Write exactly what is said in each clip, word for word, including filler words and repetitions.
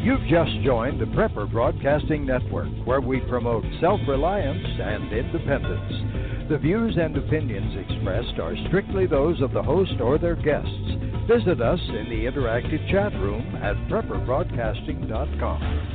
You've just joined the Prepper Broadcasting Network, where we promote self-reliance and independence. The views and opinions expressed are strictly those of the host or their guests. Visit us in the interactive chat room at prepper broadcasting dot com.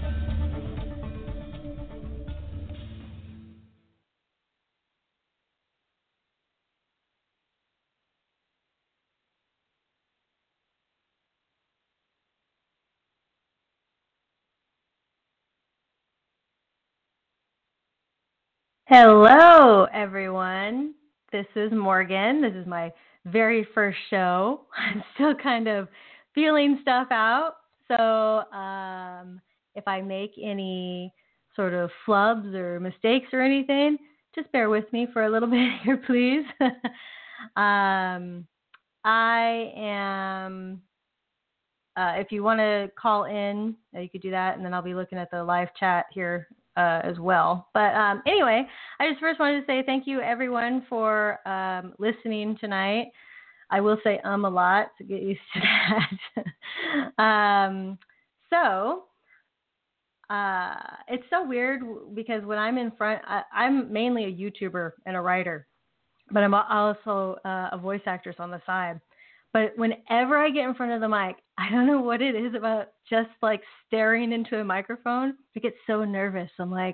Hello, everyone. This is Morgan. This is my very first show. I'm still kind of feeling stuff out. So um, if I make any sort of flubs or mistakes or anything, just bear with me for a little bit here, please. um, I am, uh, if you want to call in, you could do that, and then I'll be looking at the live chat here Uh, as well. But um, anyway, I just first wanted to say thank you, everyone, for um, listening tonight. I will say um a lot to get used to that. um, so uh, it's so weird because when I'm in front, I, I'm mainly a YouTuber and a writer, but I'm also uh, a voice actress on the side. But whenever I get in front of the mic, I don't know what it is about just like staring into a microphone. I get so nervous. I'm like,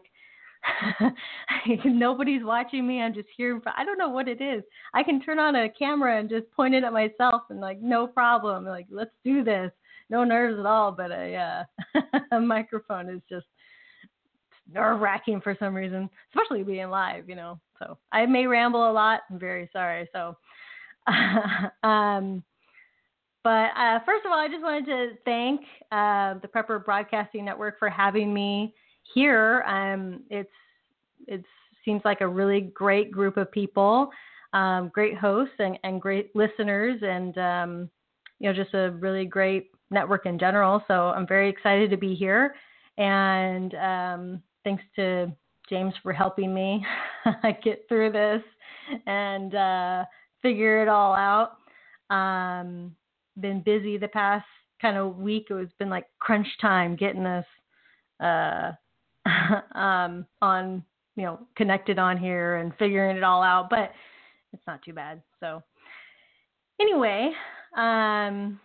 nobody's watching me. I'm just here. I don't know what it is. I can turn on a camera and just point it at myself and like, no problem. Like, let's do this. No nerves at all. But a, uh, a microphone is just nerve wracking for some reason, especially being live, you know. So I may ramble a lot. I'm very sorry. So um, but uh, first of all, I just wanted to thank uh, the Prepper Broadcasting Network for having me here. Um, it's it seems like a really great group of people, um, great hosts and, and great listeners, and um, you know, just a really great network in general. So I'm very excited to be here, and um, thanks to James for helping me get through this and uh, figure it all out. Um, been busy the past kind of week. It's been like crunch time getting this uh, um, on, you know, connected on here and figuring it all out, but it's not too bad. So anyway, um,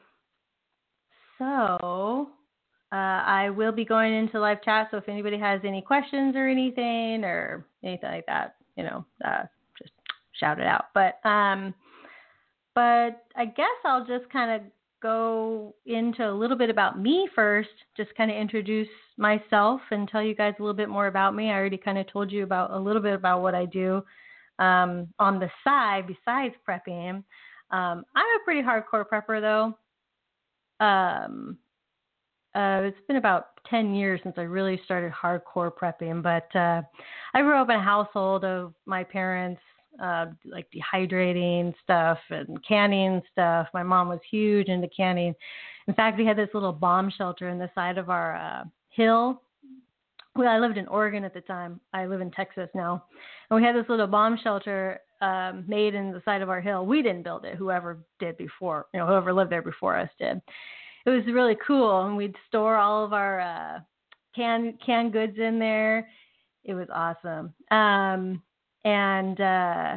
so uh, I will be going into live chat. So if anybody has any questions or anything or anything like that, you know, uh, just shout it out. But um, But I guess I'll just kind of go into a little bit about me first, just kind of introduce myself and tell you guys a little bit more about me. I already kind of told you about a little bit about what I do um, on the side besides prepping. Um, I'm a pretty hardcore prepper, though. Um, uh, it's been about ten years since I really started hardcore prepping, but uh, I grew up in a household of my parents, Uh, like dehydrating stuff and canning stuff. My mom was huge into canning. In fact, we had this little bomb shelter in the side of our uh, hill. Well, I lived in Oregon at the time. I live in Texas now. And we had this little bomb shelter um, made in the side of our hill. We didn't build it. Whoever did before, you know, whoever lived there before us did. It was really cool. And we'd store all of our uh, canned, canned goods in there. It was awesome. Um, And uh,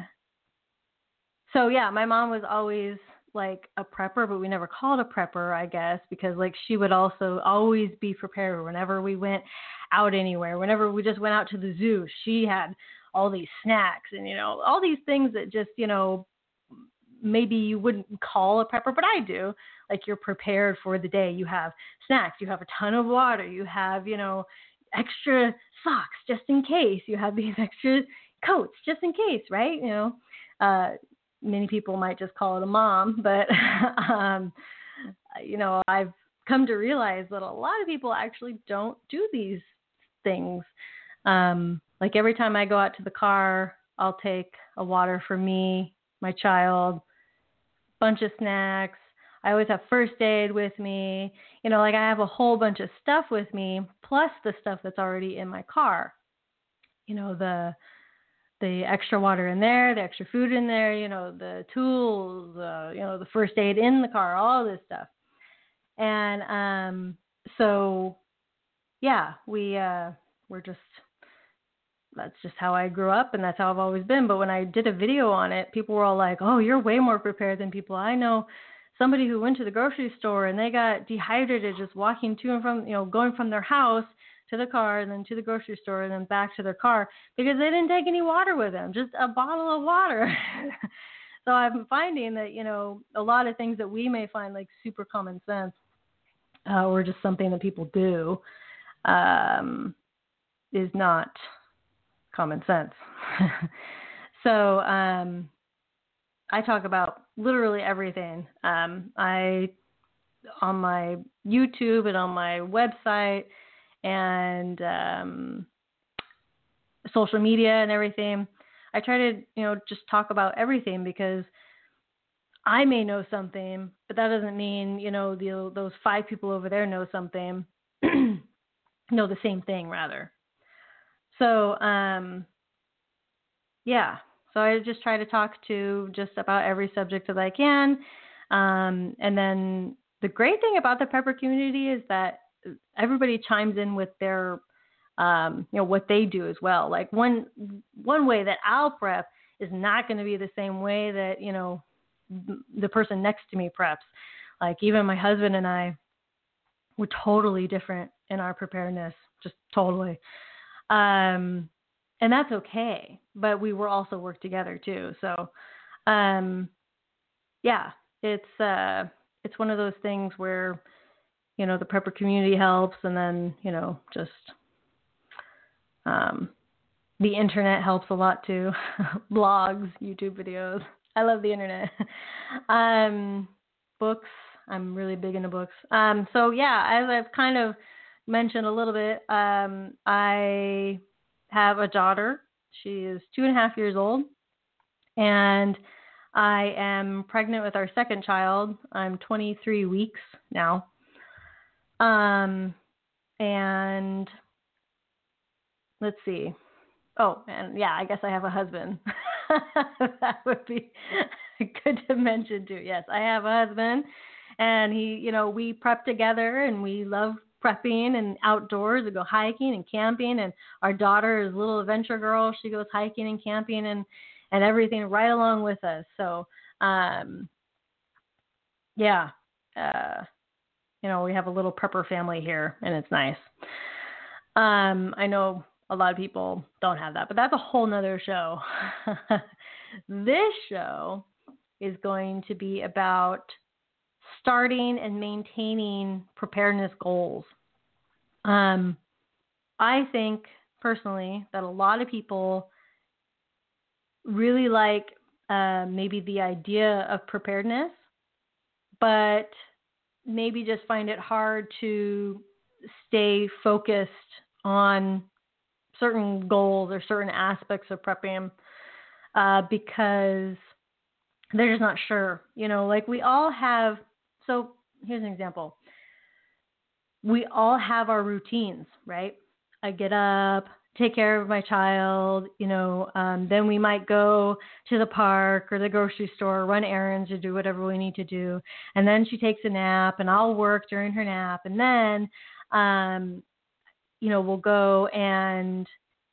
so, yeah, my mom was always like a prepper, but we never called a prepper, I guess, because like she would also always be prepared whenever we went out anywhere, whenever we just went out to the zoo. She had all these snacks and, you know, all these things that just, you know, maybe you wouldn't call a prepper, but I do. Like you're prepared for the day. You have snacks. You have a ton of water. You have, you know, extra socks just in case. You have these extra coats just in case, right? You know, uh, many people might just call it a mom, but, um, you know, I've come to realize that a lot of people actually don't do these things. Um, like every time I go out to the car, I'll take a water for me, my child, bunch of snacks. I always have first aid with me. You know, like I have a whole bunch of stuff with me, plus the stuff that's already in my car. You know, the the extra water in there, the extra food in there, you know, the tools, uh, you know, the first aid in the car, all this stuff. And um, so yeah, we, uh, we're just, that's just how I grew up and that's how I've always been. But when I did a video on it, people were all like, oh, you're way more prepared than people I know. Somebody who went to the grocery store and they got dehydrated just walking to and from, you know, going from their house to the car and then to the grocery store and then back to their car because they didn't take any water with them, just a bottle of water. So I'm finding that, you know, a lot of things that we may find like super common sense uh, or just something that people do um, is not common sense. So um, I talk about literally everything. Um, I on my YouTube and on my website and um, social media and everything. I try to, you know, just talk about everything because I may know something, but that doesn't mean, you know, the, those five people over there know something, know the same thing rather. So, um, yeah, so I just try to talk to just about every subject that I can. Um, and then the great thing about the prepper community is that everybody chimes in with their, um, you know, what they do as well. Like one, one way that I'll prep is not going to be the same way that, you know, the person next to me preps. Like even my husband and I, we're totally different in our preparedness, just totally. Um, and that's okay, but we will also work together too. So, um, yeah, it's, uh, it's one of those things where, you know, the prepper community helps. And then, you know, just, um, the internet helps a lot too. Blogs, YouTube videos. I love the internet. um, books. I'm really big into books. Um, so yeah, as I've kind of mentioned a little bit, um, I have a daughter. She is two and a half years old, and I am pregnant with our second child. I'm twenty-three weeks now. Um, and let's see. Oh, and yeah, I guess I have a husband. That would be good to mention too. Yes, I have a husband, and he, you know, we prep together, and we love prepping and outdoors. We go hiking and camping, and our daughter is a little adventure girl. She goes hiking and camping and and everything right along with us. So, um, yeah, uh, you know, we have a little prepper family here, and it's nice. Um, I know a lot of people don't have that, but that's a whole nother show. This show is going to be about starting and maintaining preparedness goals. Um, I think personally that a lot of people really like uh, maybe the idea of preparedness, but maybe just find it hard to stay focused on certain goals or certain aspects of prepping uh, because they're just not sure. You know, like we all have, so here's an example. We all have our routines, right? I get up, take care of my child, you know, um, then we might go to the park or the grocery store, run errands or do whatever we need to do. And then she takes a nap and I'll work during her nap. And then, um, you know, we'll go and,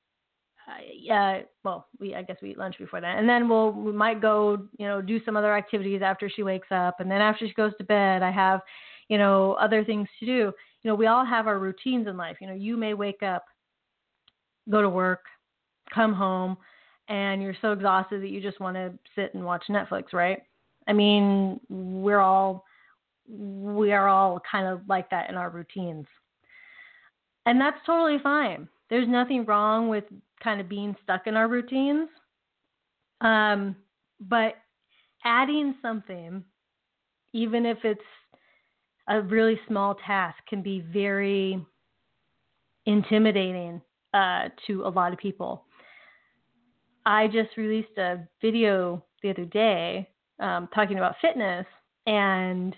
uh, uh, well, we, I guess we eat lunch before that. And then we'll, we might go, you know, do some other activities after she wakes up. And then after she goes to bed, I have, you know, other things to do. You know, we all have our routines in life. You know, you may wake up, go to work, come home, and you're so exhausted that you just want to sit and watch Netflix, right? I mean, we're all, we are all kind of like that in our routines. And that's totally fine. There's nothing wrong with kind of being stuck in our routines. Um, but adding something, even if it's a really small task, can be very intimidating uh, to a lot of people. I just released a video the other day um, talking about fitness, and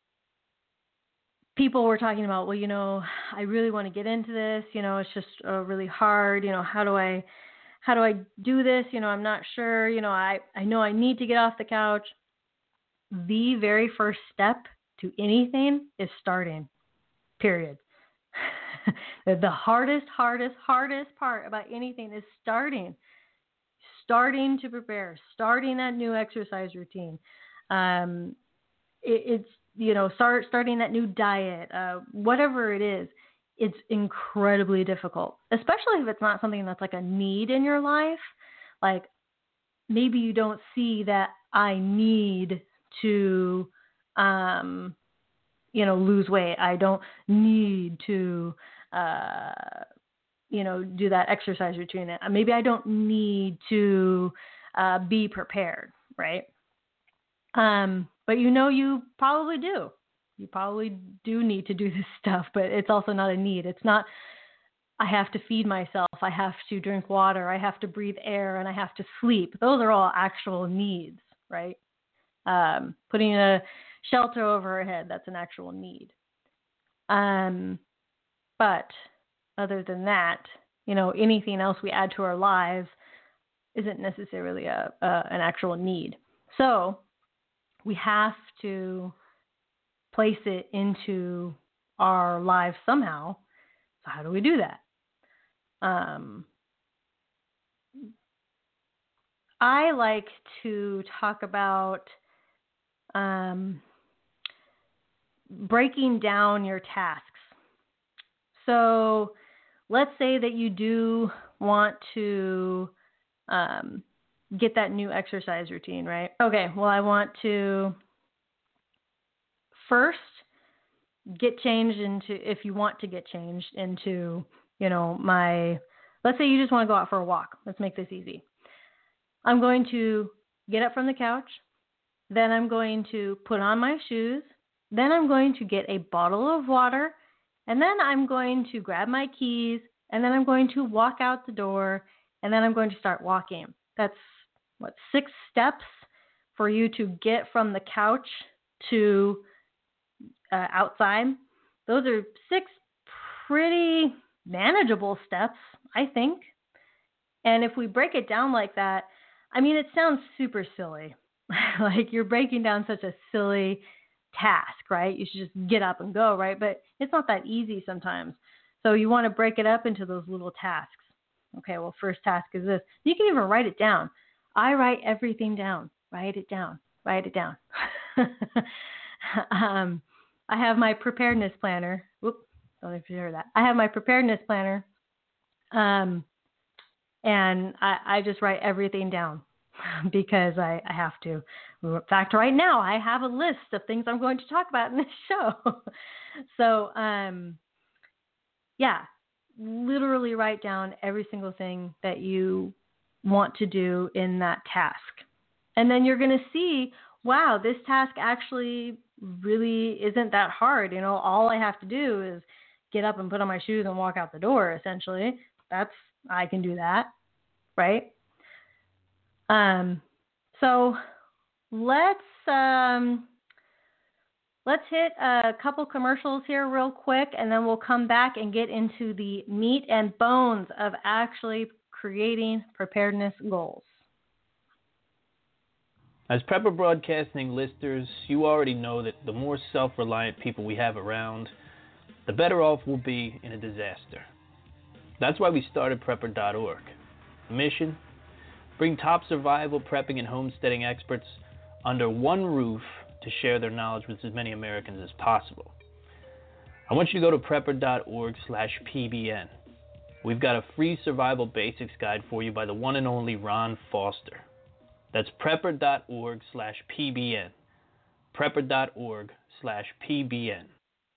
people were talking about, well, you know, I really want to get into this. You know, it's just uh, really hard. You know, how do I, how do I do this? You know, I'm not sure. You know, I, I know I need to get off the couch. The very first step to anything is starting. period. The hardest, hardest, hardest part about anything is starting. Starting to prepare, starting that new exercise routine. Um, it, it's, you know, start starting that new diet, uh, whatever it is, it's incredibly difficult, especially if it's not something that's like a need in your life. Like maybe you don't see that I need to, um, you know, lose weight. I don't need to, uh, you know, do that exercise routine. Maybe I don't need to uh, be prepared, right? Um, but you know, you probably do. You probably do need to do this stuff, but it's also not a need. It's not, I have to feed myself, I have to drink water, I have to breathe air, and I have to sleep. Those are all actual needs, right? Um, putting a shelter over our head, that's an actual need. Um, but other than that, you know, anything else we add to our lives isn't necessarily a, a an actual need. So we have to place it into our lives somehow. So how do we do that? Um, I like to talk about um, breaking down your tasks. So let's say that you do want to um, get that new exercise routine, right? Okay, well, I want to first get changed into, if you want to get changed into, you know, my, let's say you just want to go out for a walk. Let's make this easy. I'm going to get up from the couch. Then I'm going to put on my shoes. Then I'm going to get a bottle of water. And then I'm going to grab my keys. And then I'm going to walk out the door. And then I'm going to start walking. That's, what, six steps for you to get from the couch to uh, outside. Those are six pretty manageable steps, I think. And if we break it down like that, I mean, it sounds super silly. Like you're breaking down such a silly task, right? You should just get up and go, right? But it's not that easy sometimes. So you want to break it up into those little tasks. Okay, well, first task is this. You can even write it down. I write everything down. Write it down. Write it down. um, I have my preparedness planner. Whoop, don't know if you heard that. I have my preparedness planner. Um, and I, I just write everything down because I, I have to. In fact, right now I have a list of things I'm going to talk about in this show. so, um, yeah, literally write down every single thing that you want to do in that task. And then you're going to see, wow, this task actually really isn't that hard. You know, all I have to do is get up and put on my shoes and walk out the door, essentially. That's, I can do that, right? Um, so let's, um, let's hit a couple commercials here real quick, and then we'll come back and get into the meat and bones of actually creating preparedness goals. As Prepper Broadcasting listeners, you already know that the more self-reliant people we have around, the better off we'll be in a disaster. That's why we started Prepper dot org. Mission: bring top survival, prepping, and homesteading experts under one roof to share their knowledge with as many Americans as possible. I want you to go to Prepper dot org slash P B N. We've got a free survival basics guide for you by the one and only Ron Foster. That's Prepper dot org slash P B N. Prepper dot org slash P B N.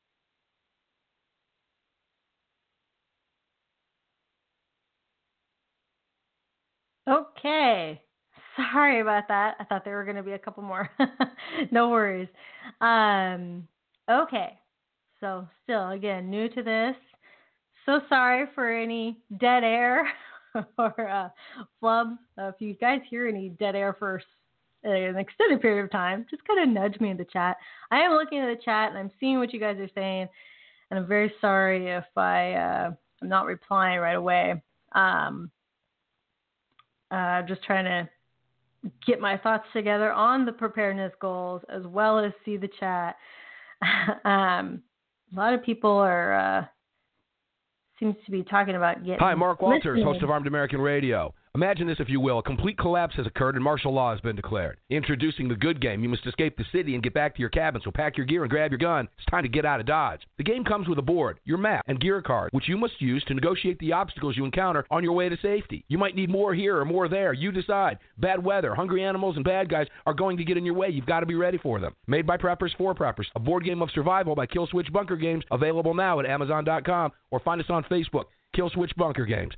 Okay. Sorry about that. I thought there were going to be a couple more. No worries. Um, okay. So still, again, new to this. So sorry for any dead air or uh, flubs. Uh, if you guys hear any dead air for an extended period of time, just kind of nudge me in the chat. I am looking at the chat and I'm seeing what you guys are saying. And I'm very sorry if I, uh, I'm not replying right away. Um, uh, just trying to get my thoughts together on the preparedness goals as well as see the chat. um, a lot of people are, uh, seems to be talking about getting. Hi, Mark Walters, listening. host of Armed American Radio. Imagine this, if you will. A complete collapse has occurred and martial law has been declared. Introducing the good game. You must escape the city and get back to your cabin, so pack your gear and grab your gun. It's time to get out of Dodge. The game comes with a board, your map, and gear card, which you must use to negotiate the obstacles you encounter on your way to safety. You might need more here or more there. You decide. Bad weather, hungry animals, and bad guys are going to get in your way. You've got to be ready for them. Made by preppers for preppers. A board game of survival by Kill Switch Bunker Games. Available now at Amazon dot com or find us on Facebook. Kill Switch Bunker Games.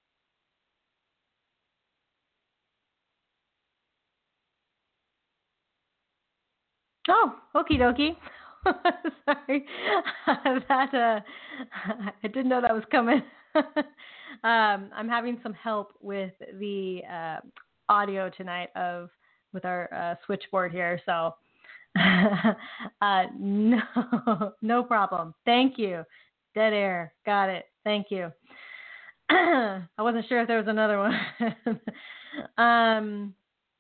Oh, okie dokie. Sorry. that, uh, I didn't know that was coming. um, I'm having some help with the uh, audio tonight of with our uh, switchboard here, so uh, no, no problem. Thank you. Dead air. Got it. Thank you. I wasn't sure if there was another one. um,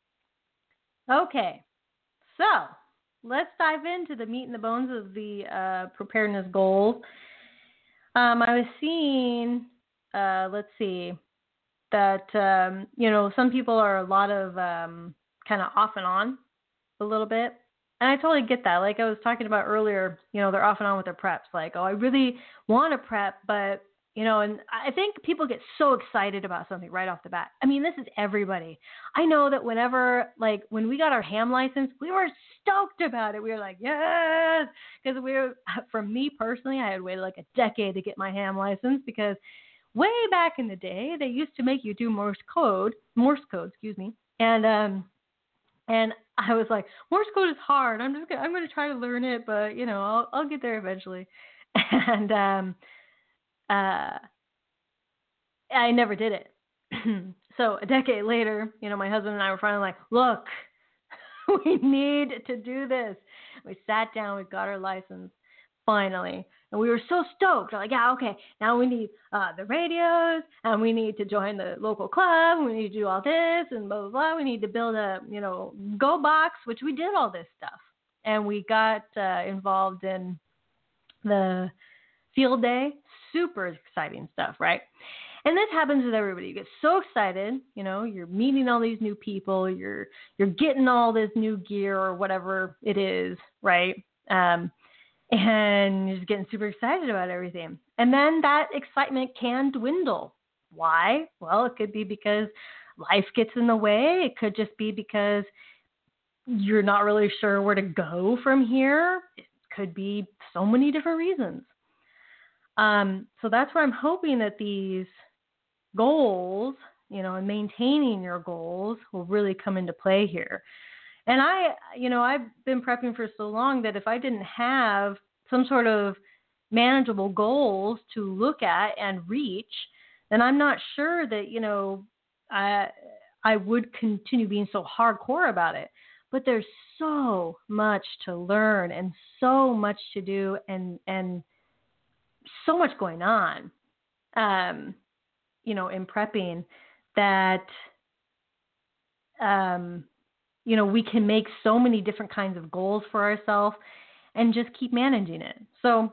okay. So let's dive into the meat and the bones of the uh, preparedness goals. Um, I was seeing, uh, let's see, that, um, you know, some people are a lot of um, kind of off and on a little bit. And I totally get that. Like I was talking about earlier, you know, they're off and on with their preps. Like, oh, I really want to prep, but, you know, and I think people get so excited about something right off the bat. I mean, this is everybody. I know that whenever, like, when we got our ham license, we were stoked about it. We were like, yes, because we were, for me personally, I had waited like a decade to get my ham license because way back in the day, they used to make you do Morse code, Morse code, excuse me. And, um, and I was like, Morse code is hard. I'm just gonna, I'm going to try to learn it, but you know, I'll, I'll get there eventually. And, um, uh, I never did it. So a decade later, you know, my husband and I were finally like, look, we need to do this. We sat down, we got our license finally. And we were so stoked. We're like, yeah, okay, now we need uh, the radios, and we need to join the local club. We need to do all this, and blah, blah, blah. We need to build a, you know, Go box, which we did all this stuff. And we got uh, involved in the field day. Super exciting stuff, right? And this happens with everybody. You get so excited, you know, you're meeting all these new people, you're you're getting all this new gear or whatever it is, right? Um, and you're just getting super excited about everything. And then that excitement can dwindle. Why? Well, it could be because life gets in the way. It could just be because you're not really sure where to go from here. It could be so many different reasons. Um, so that's where I'm hoping that these goals, you know, and maintaining your goals will really come into play here. And I, you know, I've been prepping for so long that if I didn't have some sort of manageable goals to look at and reach, then I'm not sure that, you know, I, I would continue being so hardcore about it. But there's so much to learn and so much to do and, and so much going on, um, you know, in prepping that, um, you know, we can make so many different kinds of goals for ourselves and just keep managing it. So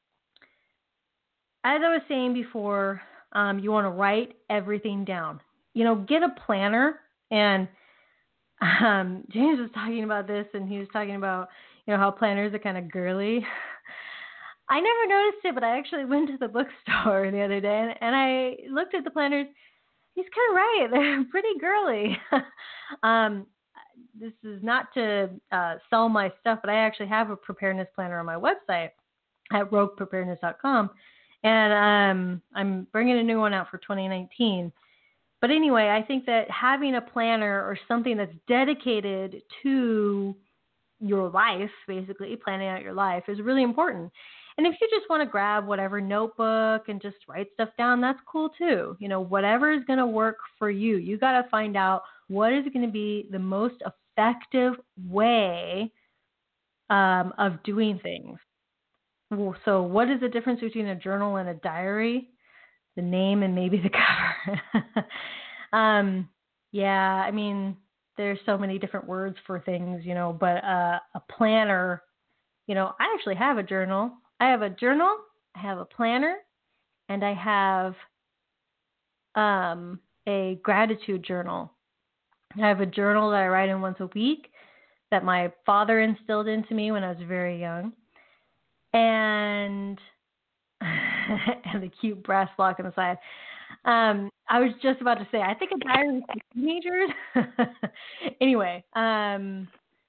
as I was saying before, um, you want to write everything down, you know, get a planner. And um, James was talking about this, and he was talking about, you know, how planners are kind of girly. I never noticed it, but I actually went to the bookstore the other day, and, and I looked at the planners. He's kind of right. They're pretty girly. um, this is not to uh, sell my stuff, but I actually have a preparedness planner on my website at rogue preparedness dot com, and um, I'm bringing a new one out for twenty nineteen. But anyway, I think that having a planner or something that's dedicated to your life, basically planning out your life, is really important. And if you just want to grab whatever notebook and just write stuff down, that's cool too. You know, whatever is going to work for you. You got to find out what is going to be the most effective way um, of doing things. So what is the difference between a journal and a diary? The name and maybe the cover. um, yeah, I mean, there's so many different words for things, you know, but uh, a planner, you know, I actually have a journal. I have a journal, I have a planner, and I have um, a gratitude journal. I have a journal that I write in once a week that my father instilled into me when I was very young. And and the cute brass block on the side. Um, I was just about to say, I think a diary for teenagers. Anyway, um,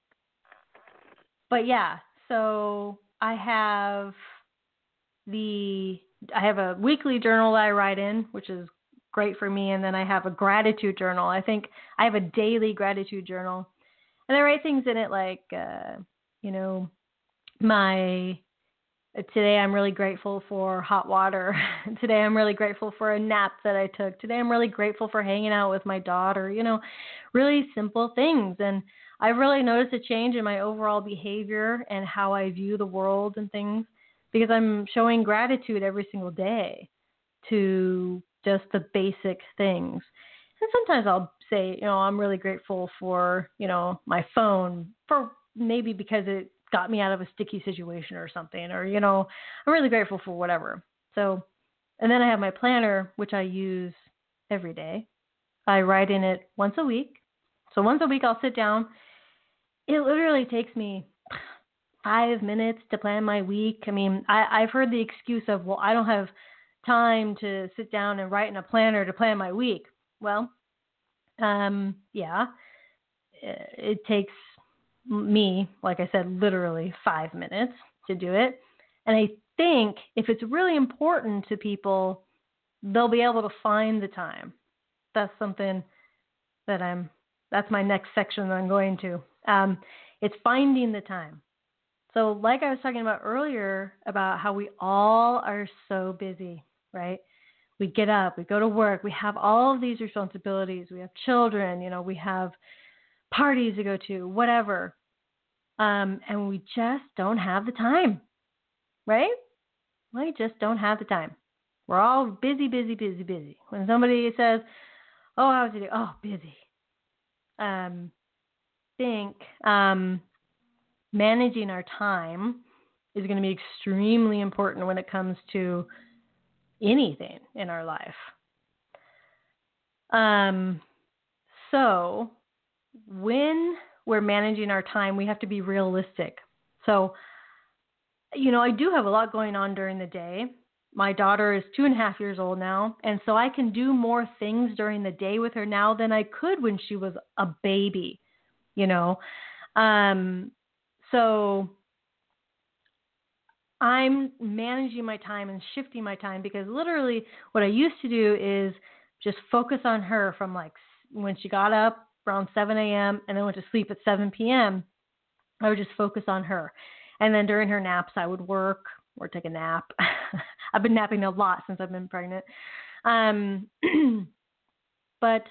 but yeah, so I have the, I have a weekly journal that I write in, which is great for me. And then I have a gratitude journal. I think I have a daily gratitude journal, and I write things in it like, uh, you know, my, today I'm really grateful for hot water. Today I'm really grateful for a nap that I took. Today I'm really grateful for hanging out with my daughter, you know, really simple things. And I've really noticed a change in my overall behavior and how I view the world and things, because I'm showing gratitude every single day to just the basic things. And sometimes I'll say, you know, I'm really grateful for, you know, my phone, for maybe because it got me out of a sticky situation or something, or, you know, I'm really grateful for whatever. So, and then I have my planner, which I use every day. I write in it once a week. So once a week I'll sit down. It literally takes me five minutes to plan my week. I mean, I, I've heard the excuse of, well, I don't have time to sit down and write in a planner to plan my week. Well, um, yeah, it takes me, like I said, literally five minutes to do it. And I think if it's really important to people, they'll be able to find the time. That's something that I'm, that's my next section that I'm going to. Um, it's finding the time. So like I was talking about earlier about how we all are so busy, right? We get up, we go to work, we have all of these responsibilities. We have children, you know, we have parties to go to, whatever. Um, and we just don't have the time, right? We just don't have the time. We're all busy, busy, busy, busy. When somebody says, oh, how's it? Oh, busy. Um, think um, managing our time is going to be extremely important when it comes to anything in our life. Um, so when we're managing our time, we have to be realistic. So, you know, I do have a lot going on during the day. My daughter is two and a half years old now, and so I can do more things during the day with her now than I could when she was a baby, you know. Um, so I'm managing my time and shifting my time, because literally what I used to do is just focus on her from like when she got up around seven a.m. and then went to sleep at seven p.m. I would just focus on her. And then during her naps, I would work or take a nap. I've been napping a lot since I've been pregnant. Um, but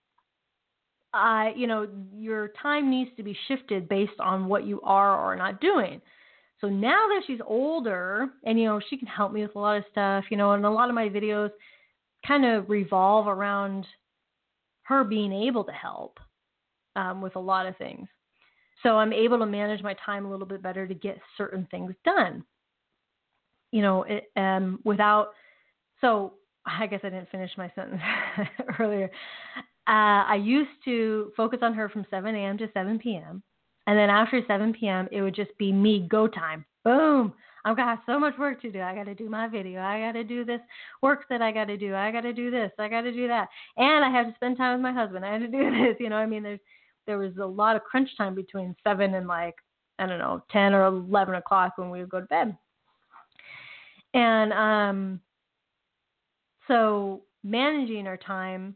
I, you know, your time needs to be shifted based on what you are or not doing. So now that she's older and, you know, she can help me with a lot of stuff, you know, and a lot of my videos kind of revolve around her being able to help um, with a lot of things. So I'm able to manage my time a little bit better to get certain things done, you know, it, um, without, so I guess I didn't finish my sentence earlier. Uh, I used to focus on her from seven a.m. to seven p.m. And then after seven p.m., it would just be me go time. Boom. I've got so much work to do. I got to do my video. I got to do this work that I got to do. I got to do this. I got to do that. And I have to spend time with my husband. I had to do this. You know, I mean, there's, there was a lot of crunch time between seven and like, I don't know, ten or eleven o'clock when we would go to bed. And um, so managing our time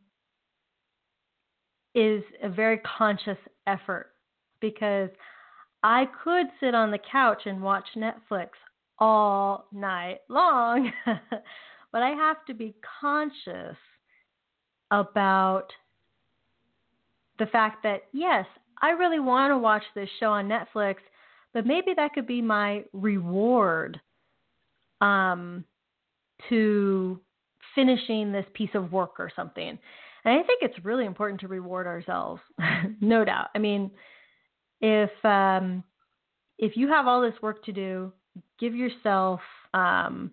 is a very conscious effort, because I could sit on the couch and watch Netflix all night long, but I have to be conscious about the fact that, yes, I really want to watch this show on Netflix, but maybe that could be my reward um, to finishing this piece of work or something. And I think it's really important to reward ourselves, no doubt. I mean, if um, if you have all this work to do, give yourself um,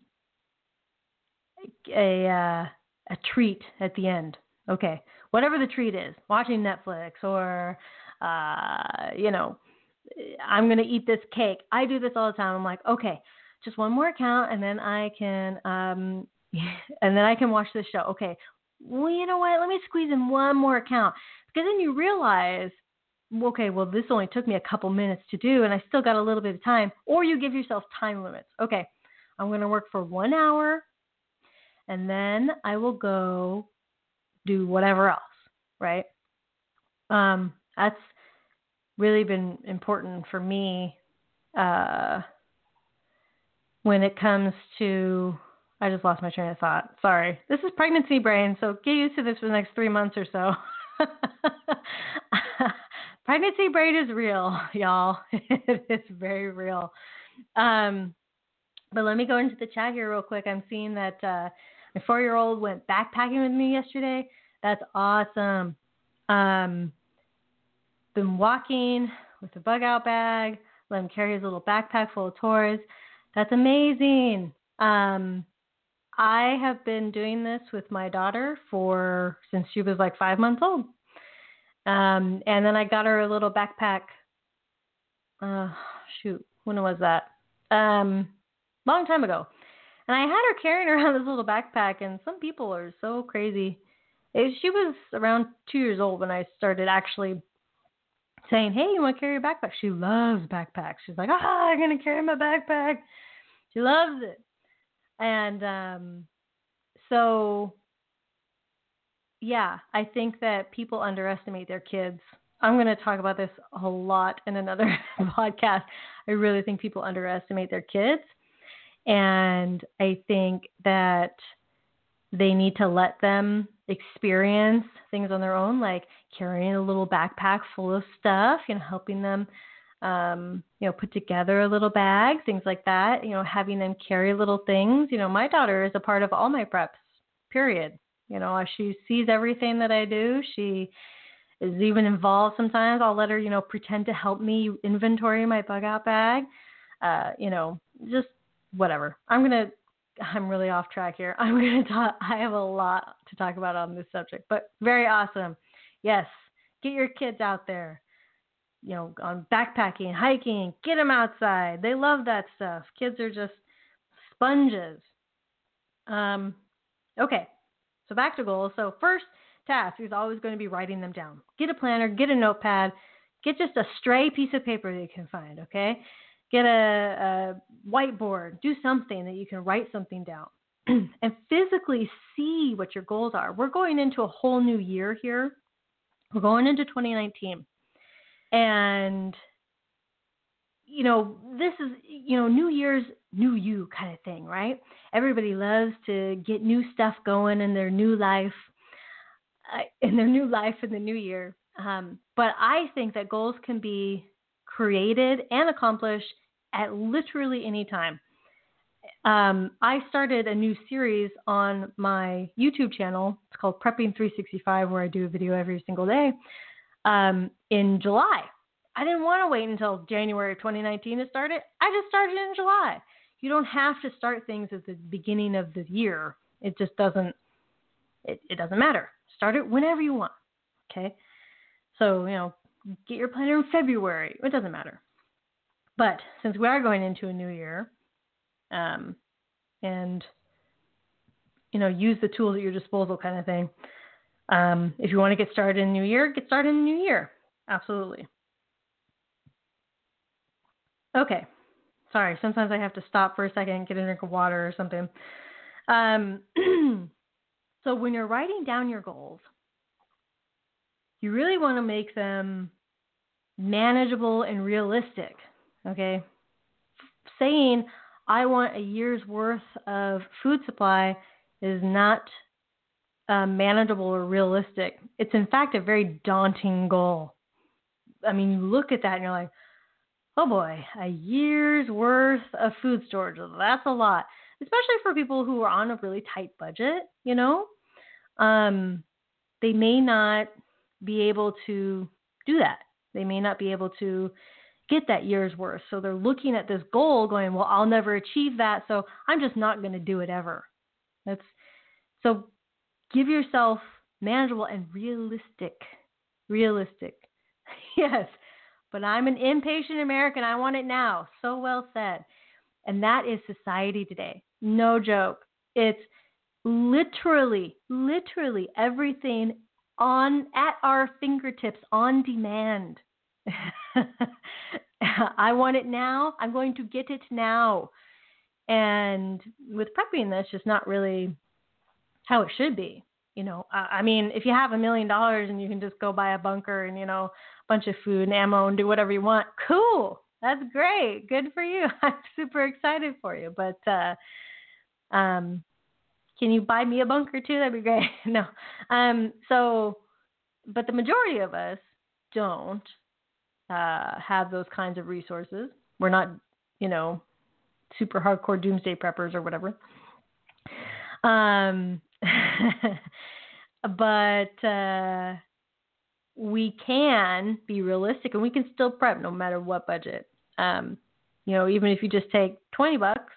a uh, a treat at the end. Okay, whatever the treat is, watching Netflix or uh, you know, I'm gonna eat this cake. I do this all the time. I'm like, okay, just one more account, and then I can um, and then I can watch this show. Okay, well, you know what? Let me squeeze in one more account, because then you realize, okay, well, this only took me a couple minutes to do, and I still got a little bit of time. Or you give yourself time limits. Okay, I'm going to work for one hour, and then I will go do whatever else, right? Um, that's really been important for me uh, when it comes to, I just lost my train of thought. Sorry. This is pregnancy brain, so get used to this for the next three months or so. Pregnancy brain is real, y'all. It's very real. Um, but let me go into the chat here real quick. I'm seeing that uh, my four-year-old went backpacking with me yesterday. That's awesome. Um, been walking with a bug-out bag. Let him carry his little backpack full of toys. That's amazing. Um, I have been doing this with my daughter for since she was like five months old. Um, and then I got her a little backpack. Uh, shoot, when was that? Um, long time ago. And I had her carrying around this little backpack, and some people are so crazy. It, she was around two years old when I started actually saying, hey, you want to carry your backpack? She loves backpacks. She's like, ah, I'm going to carry my backpack. She loves it. And um, so, yeah, I think that people underestimate their kids. I'm going to talk about this a lot in another podcast. I really think people underestimate their kids. And I think that they need to let them experience things on their own, like carrying a little backpack full of stuff, you know, helping them, um, you know, put together a little bag, things like that, you know, having them carry little things. You know, my daughter is a part of all my preps, period. You know, she sees everything that I do. She is even involved sometimes. I'll let her, you know, pretend to help me inventory my bug out bag, uh, you know, just whatever. I'm going to, I'm really off track here. I'm going to talk, I have a lot to talk about on this subject, but very awesome. Yes. Get your kids out there, you know, on backpacking, hiking, get them outside. They love that stuff. Kids are just sponges. Um, okay. So back to goals. So first task is always going to be writing them down. Get a planner, get a notepad, get just a stray piece of paper that you can find. Okay. Get a, a whiteboard, do something that you can write something down and physically see what your goals are. We're going into a whole new year here. We're going into twenty nineteen. And, you know, this is, you know, New Year's, new you kind of thing, right? Everybody loves to get new stuff going in their new life, uh, in their new life in the new year. Um, but I think that goals can be created and accomplished at literally any time. Um, I started a new series on my YouTube channel. It's called Prepping three sixty-five, where I do a video every single day, um, in July. I didn't want to wait until January of twenty nineteen to start it. I just started in July. You don't have to start things at the beginning of the year. It just doesn't, it, it doesn't matter. Start it whenever you want. Okay. So, you know, get your planner in February. It doesn't matter. But since we are going into a new year, um, and, you know, use the tools at your disposal kind of thing. Um, if you want to get started in the new year, get started in the new year. Absolutely. Okay. Sorry. Sometimes I have to stop for a second, get a drink of water or something. Um, so when you're writing down your goals, you really want to make them manageable and realistic. Okay. Saying I want a year's worth of food supply is not uh, manageable or realistic. It's in fact a very daunting goal. I mean, you look at that and you're like, oh boy, a year's worth of food storage. That's a lot, especially for people who are on a really tight budget, you know. Um, they may not be able to do that. They may not be able to, get that year's worth. So they're looking at this goal going, well, I'll never achieve that, so I'm just not going to do it ever. That's so give yourself manageable and realistic. Realistic. Yes, but I'm an impatient American. I want it now. So well said. And that is society today. No joke. It's literally, literally everything on at our fingertips on demand. I want it now. I'm going to get it now. And with prepping, that's just not really how it should be. You know, I mean, if you have a million dollars and you can just go buy a bunker and, you know, a bunch of food and ammo and do whatever you want, cool. That's great. Good for you. I'm super excited for you. But uh, um, can you buy me a bunker too? That'd be great. No. Um, so, but the majority of us don't uh, have those kinds of resources. We're not, you know, super hardcore doomsday preppers or whatever. Um, but uh, we can be realistic and we can still prep no matter what budget. Um, you know, even if you just take twenty bucks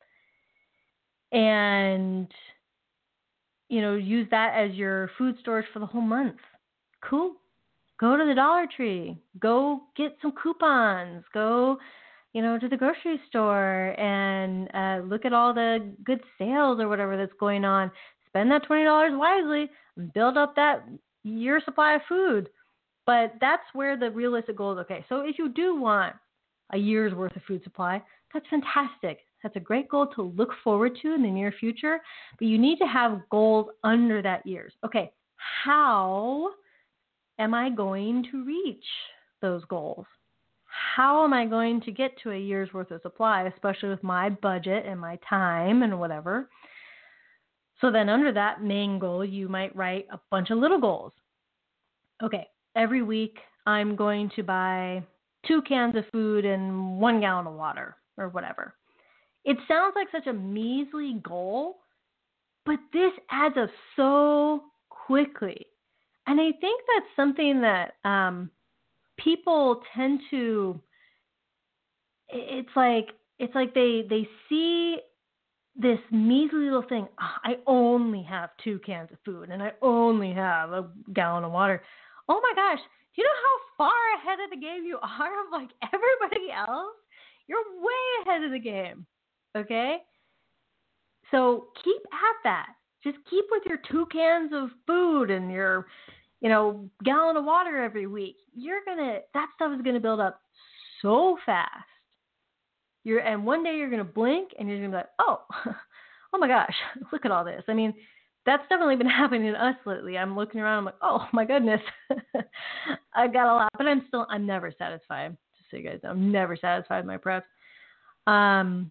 and, you know, use that as your food storage for the whole month. Cool. Go to the Dollar Tree. Go get some coupons. Go, you know, to the grocery store and uh, look at all the good sales or whatever that's going on. Spend that twenty dollars wisely and build up that year supply of food. But that's where the realistic goal is. Okay, so if you do want a year's worth of food supply, that's fantastic. That's a great goal to look forward to in the near future. But you need to have goals under that year's. Okay, how am I going to reach those goals? How am I going to get to a year's worth of supply, especially with my budget and my time and whatever? So then under that main goal, you might write a bunch of little goals. Okay, every week I'm going to buy two cans of food and one gallon of water or whatever. It sounds like such a measly goal, but this adds up so quickly. And I think that's something that um, people tend to, it's like, it's like they, they see this measly little thing. Oh, I only have two cans of food and I only have a gallon of water. Oh my gosh. Do you know how far ahead of the game you are of like everybody else? You're way ahead of the game. Okay. So keep at that. Just keep with your two cans of food and your, you know, gallon of water every week. You're going to, that stuff is going to build up so fast. You're, and one day you're going to blink and you're going to be like, oh, oh my gosh, look at all this. I mean, that's definitely been happening to us lately. I'm looking around, I'm like, oh my goodness, I got a lot, but I'm still, I'm never satisfied. Just so you guys know, I'm never satisfied with my preps. Um,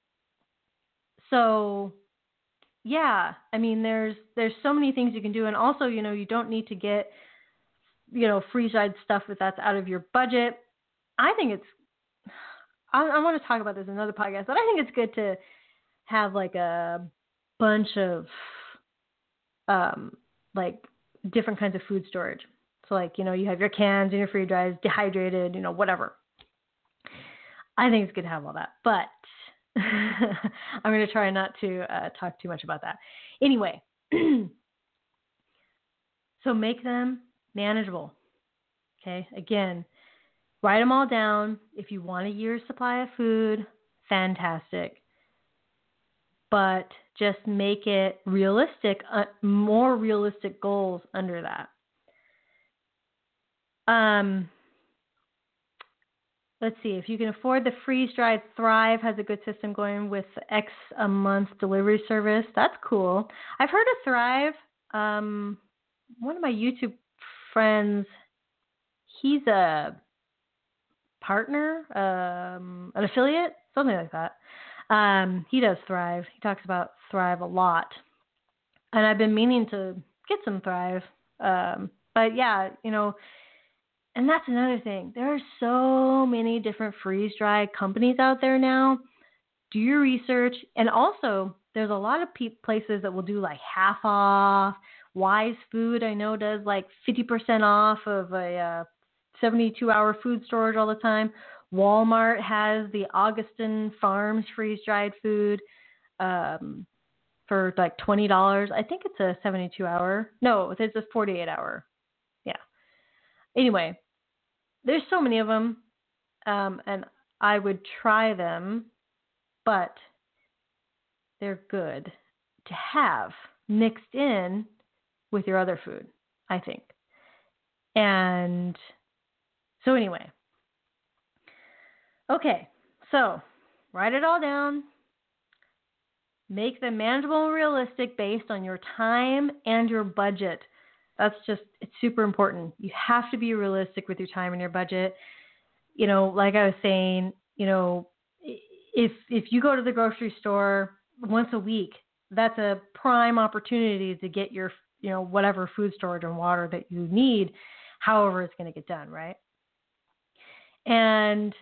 so yeah, I mean, there's, there's so many things you can do. And also, you know, you don't need to get, you know, freeze-dried stuff if that's out of your budget. I think it's, I, I want to talk about this in another podcast, but I think it's good to have like a bunch of, um, like different kinds of food storage. So like, you know, you have your cans and your freeze dries, dehydrated, you know, whatever. I think it's good to have all that, but I'm going to try not to uh, talk too much about that. Anyway, so make them manageable. Okay. Again, write them all down. If you want a year's supply of food, fantastic. But just make it realistic, uh, more realistic goals under that. Um, let's see. If you can afford the freeze-dried, Thrive has a good system going with X a month delivery service. That's cool. I've heard of Thrive. Um, one of my YouTube friends, he's a partner, um, an affiliate, something like that. Um, he does Thrive. He talks about Thrive a lot. And I've been meaning to get some Thrive. Um, but yeah, you know, and that's another thing. There are so many different freeze-dried companies out there now. Do your research. And also, there's a lot of pe- places that will do like half off. Wise Food, I know, does like fifty percent off of a uh, seventy-two hour food storage all the time. Walmart has the Augustin Farms freeze-dried food um, for like twenty dollars. I think it's a seventy-two hour. No, it's a forty-eight hour. Yeah. Anyway, there's so many of them, um, and I would try them, but they're good to have mixed in with your other food, I think. And so anyway, okay, so write it all down. Make them manageable and realistic based on your time and your budget. That's just, it's super important. You have to be realistic with your time and your budget. You know, like I was saying, you know, if if you go to the grocery store once a week, that's a prime opportunity to get your, you know, whatever food storage and water that you need, however it's going to get done, right? And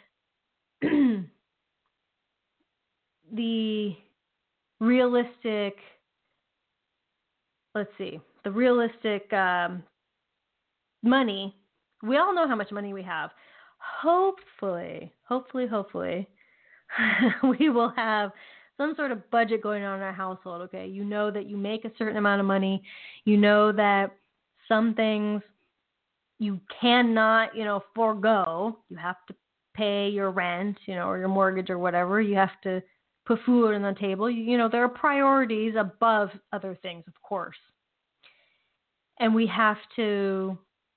the realistic, let's see, the realistic um, money, we all know how much money we have. Hopefully, hopefully, hopefully, we will have some sort of budget going on in our household, okay? You know that you make a certain amount of money. You know that some things you cannot, you know, forego. You have to pay your rent, you know, or your mortgage or whatever. You have to put food on the table. You, you know, there are priorities above other things, of course. And we have to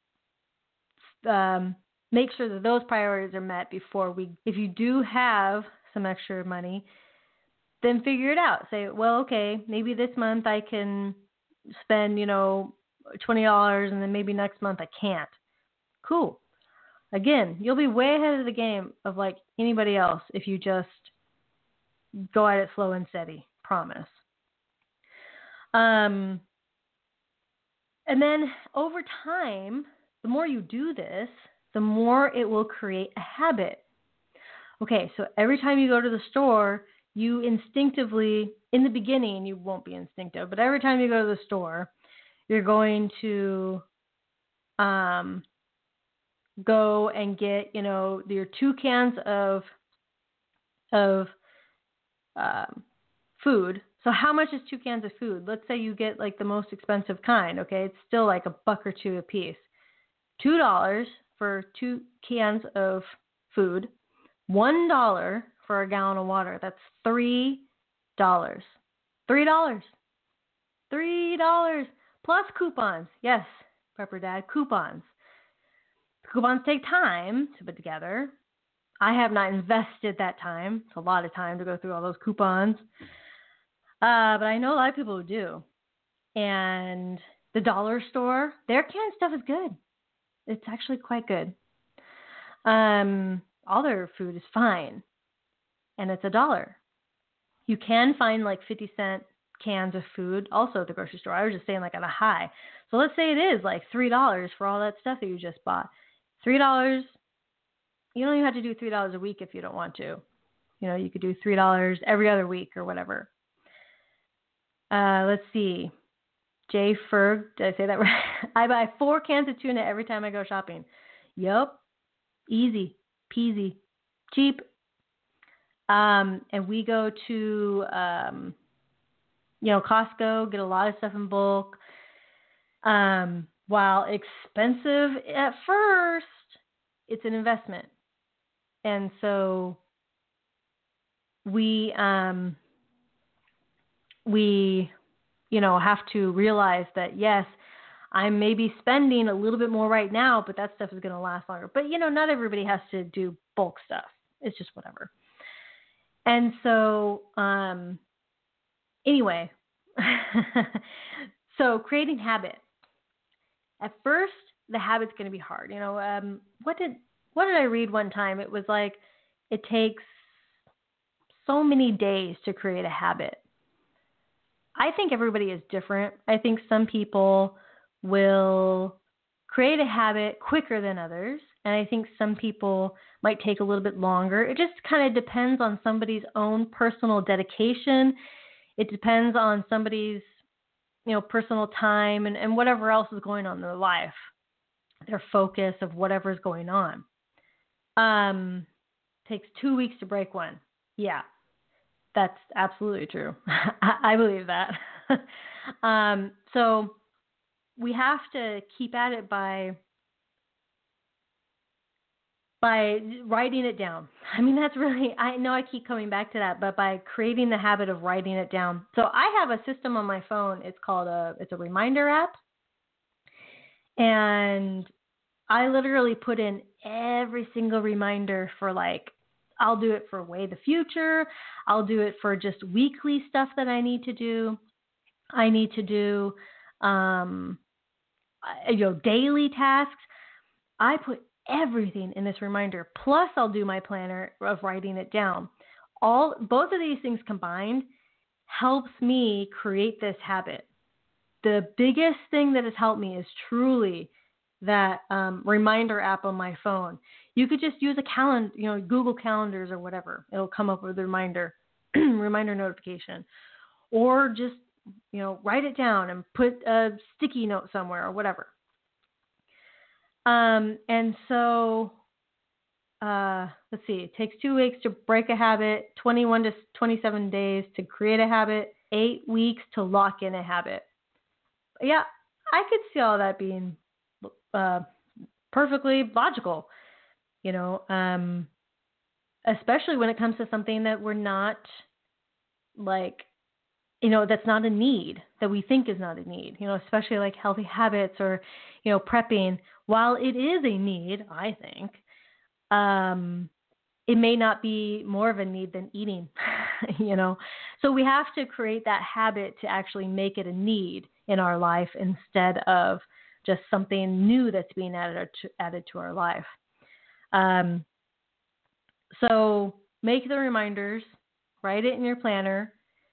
um, make sure that those priorities are met before we, if you do have some extra money, then figure it out. Say, well, okay, maybe this month I can spend, you know, twenty dollars and then maybe next month I can't. Cool. Again, you'll be way ahead of the game of like anybody else if you just go at it slow and steady. Promise. Um, and then over time, the more you do this, the more it will create a habit. Okay, so every time you go to the store, you instinctively, in the beginning, you won't be instinctive, but every time you go to the store, you're going to um, go and get, you know, your two cans of of um, food. So how much is two cans of food? Let's say you get like the most expensive kind, okay? It's still like a buck or two a piece. Two dollars for two cans of food. One dollar for a gallon of water. That's three dollars. Three dollars. Three dollars plus coupons. Yes, Prepper Dad, coupons. Coupons take time to put together. I have not invested that time. It's a lot of time to go through all those coupons. Uh, but I know a lot of people who do. And the dollar store, their canned stuff is good. It's actually quite good. Um, all their food is fine. And it's a dollar. You can find like fifty cent cans of food also at the grocery store. I was just saying like at a high. So let's say it is like three dollars for all that stuff that you just bought. three dollars. You don't even have to do three dollars a week if you don't want to. You know, you could do three dollars every other week or whatever. Uh, let's see. Jay Ferg, did I say that right? I buy four cans of tuna every time I go shopping. Yup. Easy. Peasy. Cheap. Um, and we go to, um, you know, Costco, get a lot of stuff in bulk. Um, while expensive at first, it's an investment. And so we, um, we, you know, have to realize that, yes, I'm maybe spending a little bit more right now, but that stuff is going to last longer. But, you know, not everybody has to do bulk stuff. It's just whatever. And so, um, anyway, so creating habit. At first, the habit's going to be hard. You know, um, what did what did I read one time? It was like it takes so many days to create a habit. I think everybody is different. I think some people will create a habit quicker than others. And I think some people might take a little bit longer. It just kind of depends on somebody's own personal dedication. It depends on somebody's, you know, personal time and, and whatever else is going on in their life, their focus of whatever is going on. Um, takes two weeks to break one. Yeah, that's absolutely true. I, I believe that. um, so we have to keep at it by by writing it down. I mean, that's really, I know I keep coming back to that, but by creating the habit of writing it down. So I have a system on my phone. It's called a, it's a reminder app. And I literally put in every single reminder for like, I'll do it for way the future. I'll do it for just weekly stuff that I need to do. I need to do, um, you know, daily tasks. I put everything in this reminder. Plus, I'll do my planner of writing it down. All both of these things combined helps me create this habit. The biggest thing that has helped me is truly that um, reminder app on my phone. You could just use a calendar, you know, Google Calendars or whatever. It'll come up with a reminder, reminder notification, or just, you know, write it down and put a sticky note somewhere or whatever. Um, and so, uh, let's see, it takes two weeks to break a habit, twenty-one to twenty-seven days to create a habit, eight weeks to lock in a habit. Yeah, I could see all that being, uh, perfectly logical, you know, um, especially when it comes to something that we're not like, you know, that's not a need, that we think is not a need, you know, especially like healthy habits or, you know, prepping. While it is a need, I think, um, it may not be more of a need than eating, you know. So we have to create that habit to actually make it a need in our life instead of just something new that's being added to, added to our life. Um, so make the reminders, write it in your planner,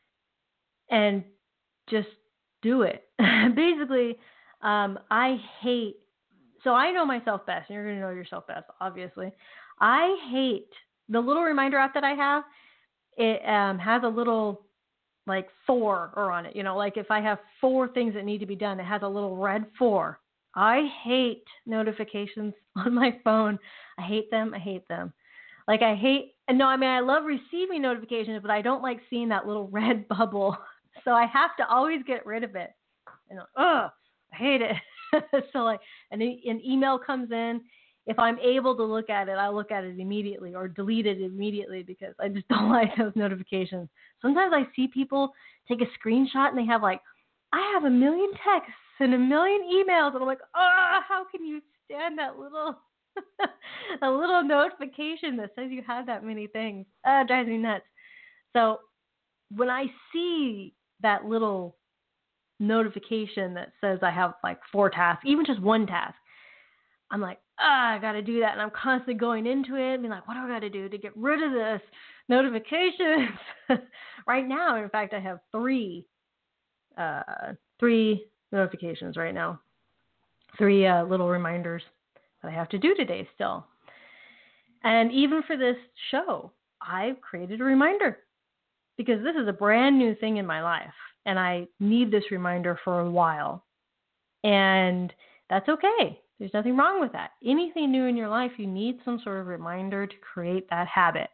and just do it. Basically, um, I hate, so I know myself best, and you're going to know yourself best, obviously. I hate the little reminder app that I have. It um, has a little, like, four or on it. You know, like if I have four things that need to be done, it has a little red four. I hate notifications on my phone. I hate them. I hate them. Like I hate, no, I mean, I love receiving notifications, but I don't like seeing that little red bubble. So I have to always get rid of it. And oh, I hate it. So like an, e- an email comes in. If I'm able to look at it, I look at it immediately or delete it immediately because I just don't like those notifications. Sometimes I see people take a screenshot and they have like, I have a million texts and a million emails. And I'm like, oh, how can you stand that little, a little notification that says you have that many things? Uh, it drives me nuts. So when I see that little notification that says I have like four tasks, even just one task, I'm like, ah, I got to do that. And I'm constantly going into it and being like, what do I got to do to get rid of this notifications? Right now, in fact, I have three, uh, three notifications right now, three uh, little reminders that I have to do today still. And even for this show, I've created a reminder because this is a brand new thing in my life. And I need this reminder for a while. And that's okay. There's nothing wrong with that. Anything new in your life, you need some sort of reminder to create that habit.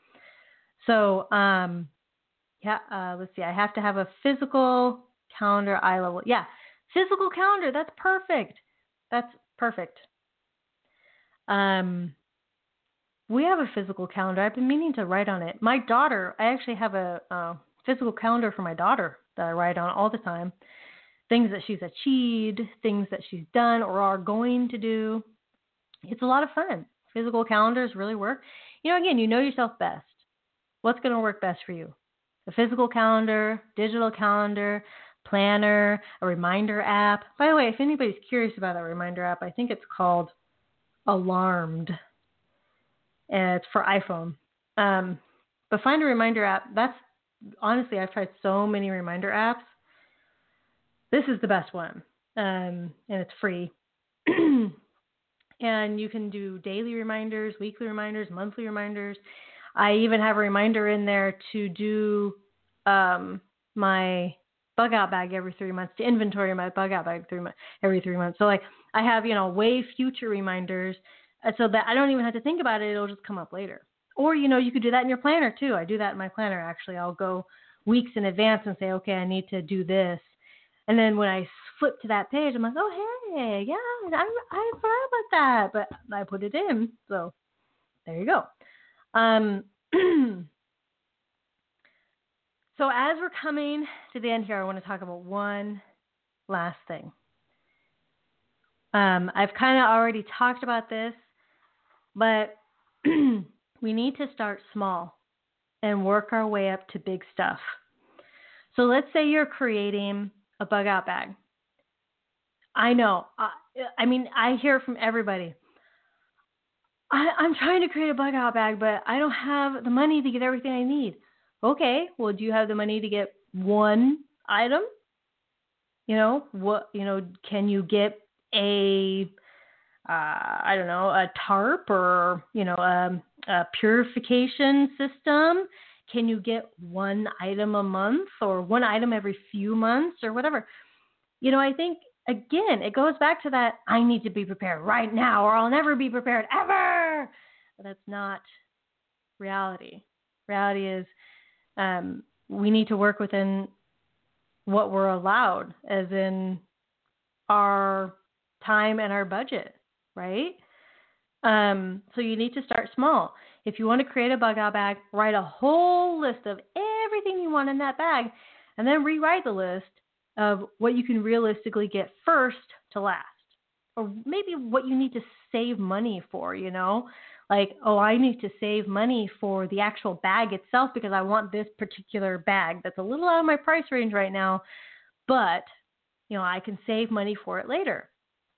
So, um, yeah, uh, let's see. I have to have a physical calendar eye level. Yeah, physical calendar. That's perfect. That's perfect. Um, we have a physical calendar. I've been meaning to write on it. My daughter, I actually have a uh, physical calendar for my daughter that I write on all the time. Things that she's achieved, things that she's done or are going to do. It's a lot of fun. Physical calendars really work. You know, again, you know yourself best. What's going to work best for you? A physical calendar, digital calendar, planner, a reminder app. By the way, if anybody's curious about that reminder app, I think it's called Alarmed. And it's for iPhone. Um, but find a reminder app. That's honestly, I've tried so many reminder apps. This is the best one, um, and it's free. And you can do daily reminders, weekly reminders, monthly reminders. I even have a reminder in there to do um, my bug out bag every three months, to inventory my bug out bag three, every three months. So like I have, you know, way future reminders uh, so that I don't even have to think about it. It'll just come up later. Or, you know, you could do that in your planner too. I do that in my planner, actually. I'll go weeks in advance and say, okay, I need to do this. And then when I flip to that page, I'm like, oh, hey, yeah, I, I forgot about that. But I put it in. So there you go. Um, so as we're coming to the end here, I want to talk about one last thing. Um, I've kind of already talked about this, but we need to start small and work our way up to big stuff. So let's say you're creating a bug out bag. I know. I, I mean, I hear from everybody. I, I'm trying to create a bug out bag, but I don't have the money to get everything I need. Okay, well, do you have the money to get one item? You know, what, you know, can you get a, uh, I don't know, a tarp or, you know, a, a purification system? Can you get one item a month or one item every few months or whatever? You know, I think, again, it goes back to that, I need to be prepared right now or I'll never be prepared ever. But that's not reality. Reality is um, we need to work within what we're allowed, as in our time and our budget, right? Um, so you need to start small. If you want to create a bug out bag, write a whole list of everything you want in that bag, and then rewrite the list of what you can realistically get first to last. Or maybe what you need to save money for, you know? Like, oh, I need to save money for the actual bag itself because I want this particular bag that's a little out of my price range right now, but, you know, I can save money for it later.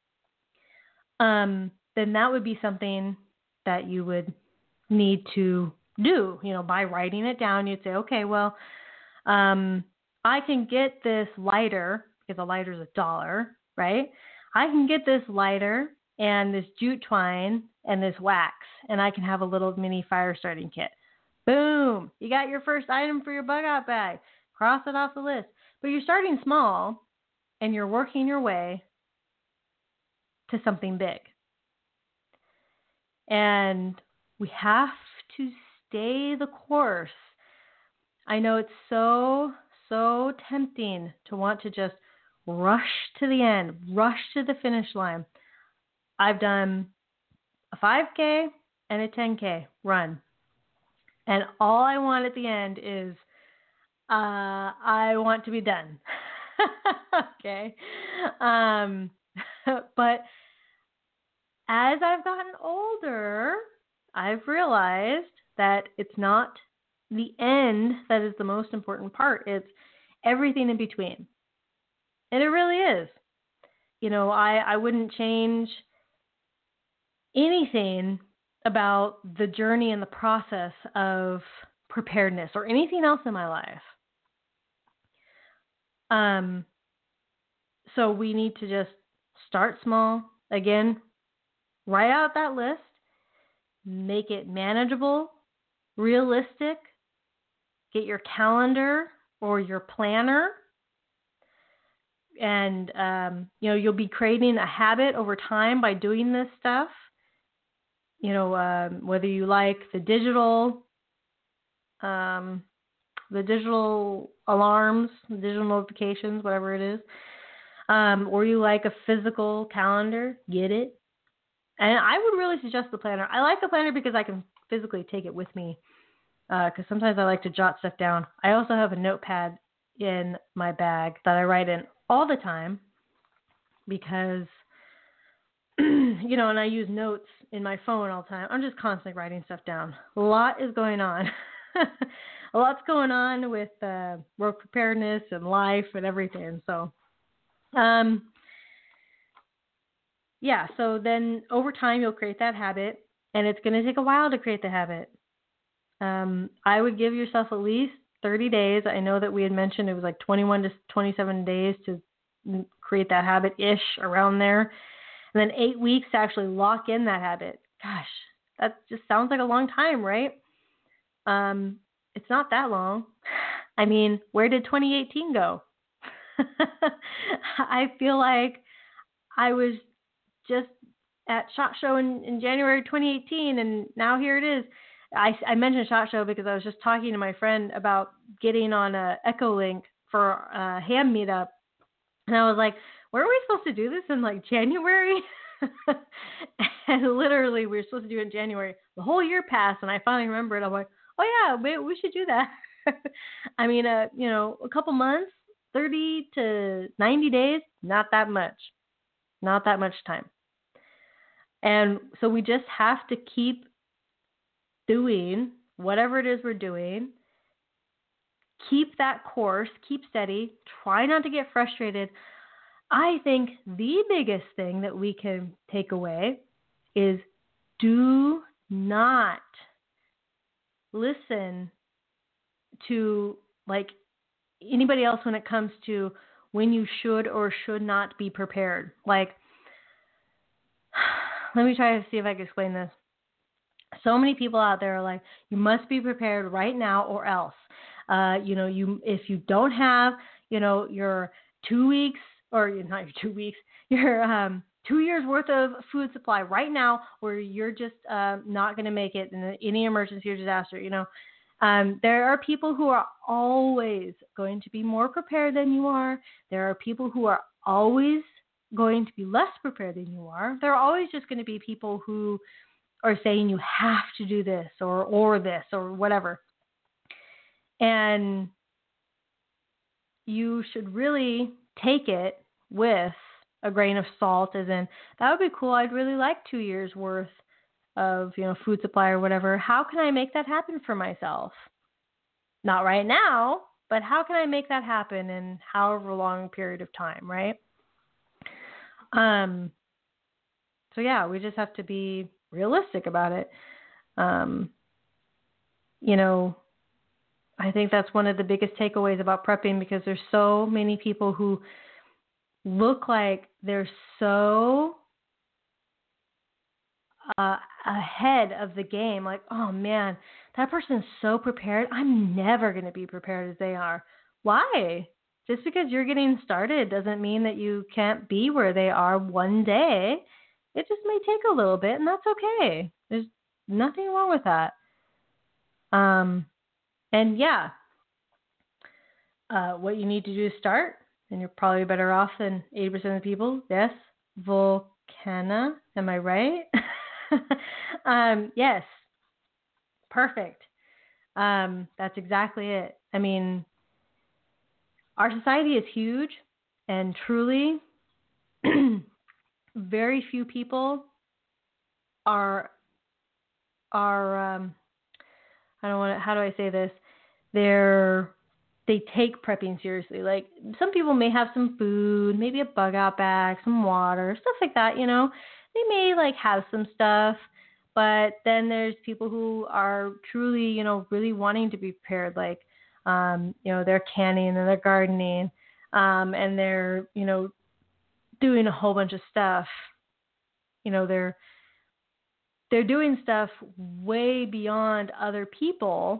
Um, then that would be something that you would need to do, you know, by writing it down. You'd say, okay, well, um, I can get this lighter, because a lighter is a dollar, right? I can get this lighter and this jute twine and this wax, and I can have a little mini fire starting kit. Boom! You got your first item for your bug out bag. Cross it off the list. But you're starting small, and you're working your way to something big. And we have to stay the course. I know it's so, so tempting to want to just rush to the end, rush to the finish line. I've done a five K and a ten K run. And all I want at the end is uh, I want to be done. Okay. Um, but as I've gotten older, I've realized that it's not the end that is the most important part. It's everything in between. And it really is. You know, I, I wouldn't change anything about the journey and the process of preparedness or anything else in my life. Um, so we need to just start small. Again, write out that list, make it manageable, realistic, get your calendar or your planner, and um, you know, you'll be creating a habit over time by doing this stuff. You know, um, whether you like the digital, um, the digital alarms, the digital notifications, whatever it is, um, or you like a physical calendar, get it. And I would really suggest the planner. I like the planner because I can physically take it with me, because uh, sometimes I like to jot stuff down. I also have a notepad in my bag that I write in all the time because, you know, and I use notes in my phone all the time. I'm just constantly writing stuff down. A lot is going on. A lot's going on with uh, work preparedness and life and everything. So, um, yeah, so then over time you'll create that habit, and it's going to take a while to create the habit. Um, I would give yourself at least thirty days. I know that we had mentioned it was like twenty-one to twenty-seven days to create that habit-ish, around there. And then eight weeks to actually lock in that habit. Gosh, that just sounds like a long time, right? Um, it's not that long. I mean, where did twenty eighteen go? I feel like I was just at SHOT Show in, in January twenty eighteen, and now here it is. I, I mentioned SHOT Show because I was just talking to my friend about getting on a Echolink for a ham meetup. And I was like, weren't we supposed to do this in like January? And literally we were supposed to do it in January. The whole year passed and I finally remembered. I'm like, oh yeah, we, we should do that. I mean, uh, you know, a couple months, thirty to ninety days, not that much, not that much time. And so we just have to keep doing whatever it is we're doing. Keep that course, keep steady, try not to get frustrated. I think the biggest thing that we can take away is do not listen to like anybody else when it comes to when you should or should not be prepared. Like, let me try to see if I can explain this. So many people out there are like, you must be prepared right now or else. Uh, you know, you if you don't have, you know, your two weeks or not your two weeks, your um, two years worth of food supply right now, or you're just uh, not going to make it in any emergency or disaster. You know, um, there are people who are always going to be more prepared than you are. There are people who are always going to be less prepared than you are. There are always just going to be people who are saying you have to do this or or this or whatever. And you should really take it with a grain of salt, as in, that would be cool. I'd really like two years worth of, you know, food supply or whatever. How can I make that happen for myself? Not right now, but how can I make that happen in however long a period of time, right? Um. So yeah, we just have to be realistic about it. Um. You know, I think that's one of the biggest takeaways about prepping, because there's so many people who look like they're so uh, ahead of the game. Like, oh man, that person's so prepared. I'm never going to be prepared as they are. Why? Just because you're getting started doesn't mean that you can't be where they are one day. It just may take a little bit, and that's okay. There's nothing wrong with that. Um, and yeah, uh, what you need to do is start, and you're probably better off than eighty percent of the people. Yes, Volcana, am I right? um, yes, perfect. Um, that's exactly it. I mean, our society is huge, and truly, very few people are are. Um, I don't want to. How do I say this? They're they take prepping seriously. Like, some people may have some food, maybe a bug out bag, some water, stuff like that. You know, they may like have some stuff, but then there's people who are truly, you know, really wanting to be prepared. Like, um, you know, they're canning and they're gardening, um, and they're, you know, doing a whole bunch of stuff. You know, they're they're doing stuff way beyond other people,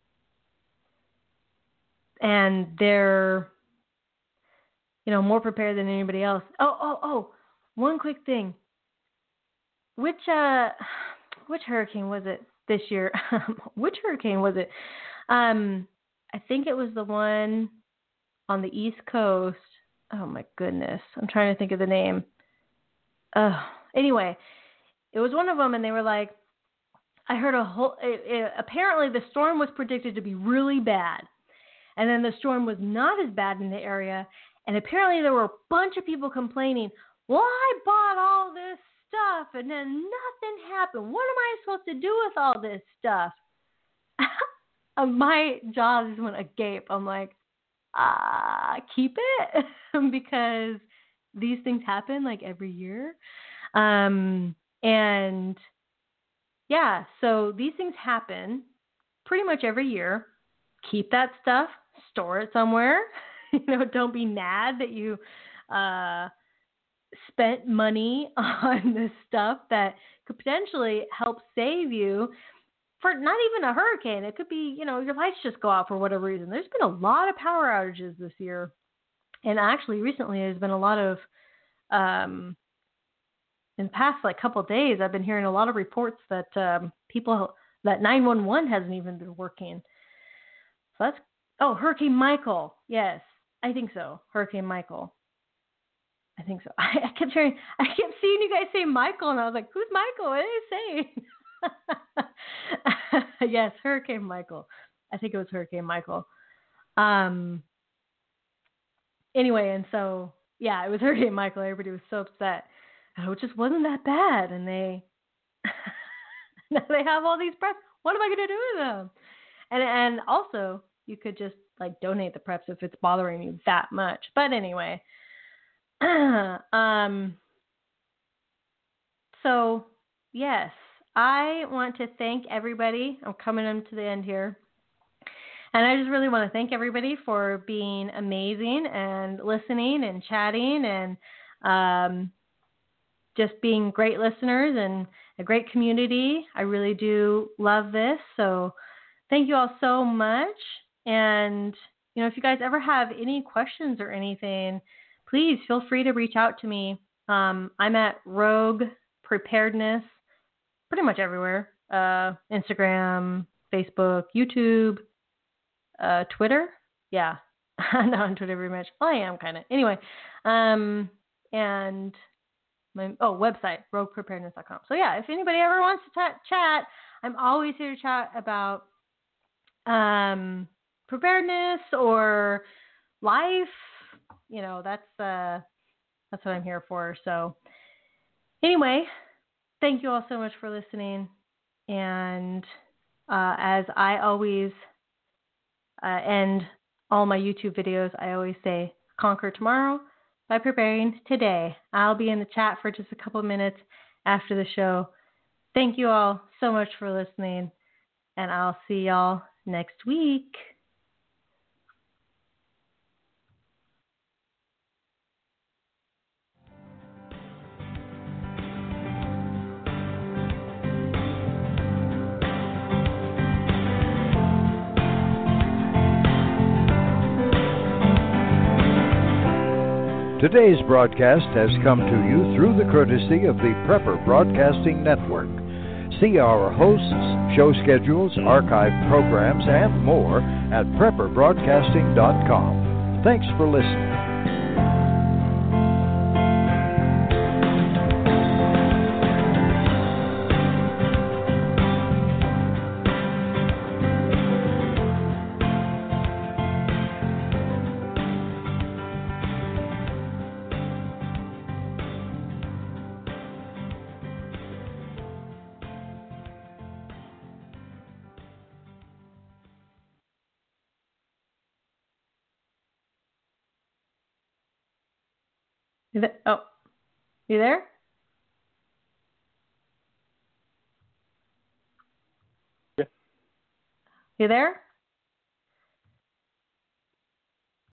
and they're, you know, more prepared than anybody else. Oh, oh, oh, one quick thing. Which, uh, which hurricane was it this year? Which hurricane was it? Um, I think it was the one on the East Coast. Oh my goodness. I'm trying to think of the name. Uh, anyway, it was one of them, and they were like, I heard a whole, it, it, apparently the storm was predicted to be really bad. And then the storm was not as bad in the area. And apparently there were a bunch of people complaining, well, I bought all this stuff and then nothing happened. What am I supposed to do with all this stuff? My jaw just went agape. I'm like, ah, keep it, because these things happen like every year. Um, and yeah, so these things happen pretty much every year. Keep that stuff, store it somewhere. You know, don't be mad that you uh, spent money on this stuff that could potentially help save you for not even a hurricane. It could be, you know, your lights just go out for whatever reason. There's been a lot of power outages this year. And actually recently there's been a lot of, um, in the past like couple of days, I've been hearing a lot of reports that um, people that nine one one hasn't even been working. So that's, oh, Hurricane Michael. Yes, I think so. Hurricane Michael. I think so. I, I kept hearing, I kept seeing you guys say Michael, and I was like, who's Michael? What are they saying? Yes, Hurricane Michael. I think it was Hurricane Michael. Um. Anyway, and so, yeah, it was Hurricane Michael. Everybody was so upset. Oh, it just wasn't that bad. And they, now they have all these preps. What am I going to do with them? And and also, you could just, like, donate the preps if it's bothering you that much. But anyway, um, so, yes, I want to thank everybody. I'm coming up to the end here. And I just really want to thank everybody for being amazing and listening and chatting and um, just being great listeners and a great community. I really do love this. So thank you all so much. And, you know, if you guys ever have any questions or anything, please feel free to reach out to me. Um, I'm at Rogue Preparedness pretty much everywhere. Uh, Instagram, Facebook, YouTube. Uh, Twitter? Yeah. I'm not on Twitter very much. Well, I am kind of. Anyway. Um, and my, oh, website, rogue preparedness dot com. So, yeah, if anybody ever wants to t- chat, I'm always here to chat about um, preparedness or life. You know, that's, uh, that's what I'm here for. So, anyway, thank you all so much for listening. And uh, as I always Uh, and all my YouTube videos, I always say, conquer tomorrow by preparing today. I'll be in the chat for just a couple minutes after the show. Thank you all so much for listening, and I'll see y'all next week. Today's broadcast has come to you through the courtesy of the Prepper Broadcasting Network. See our hosts, show schedules, archived programs, and more at prepper broadcasting dot com. Thanks for listening. You th- oh, you there? Yeah. You there?